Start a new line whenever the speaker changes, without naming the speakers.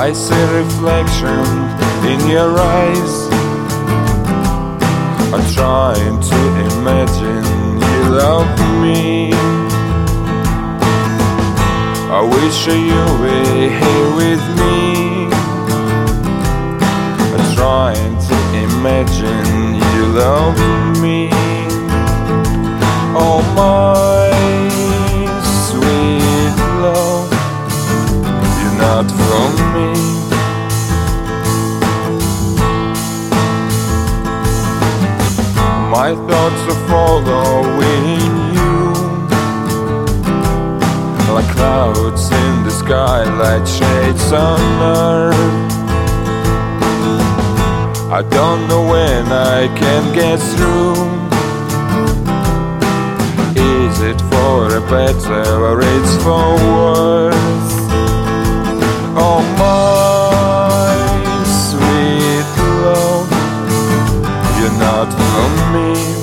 I see reflection in your eyes. I'm trying to imagine you love me. I wish you were here with me. I'm trying to imagine you love me. Oh my sweet love, you're not from me. My thoughts are following you, like clouds in the sky, like shades on earth. I don't know when I can get through. Is it for a better or it's for worse? Oh my sweet love, you're not from me.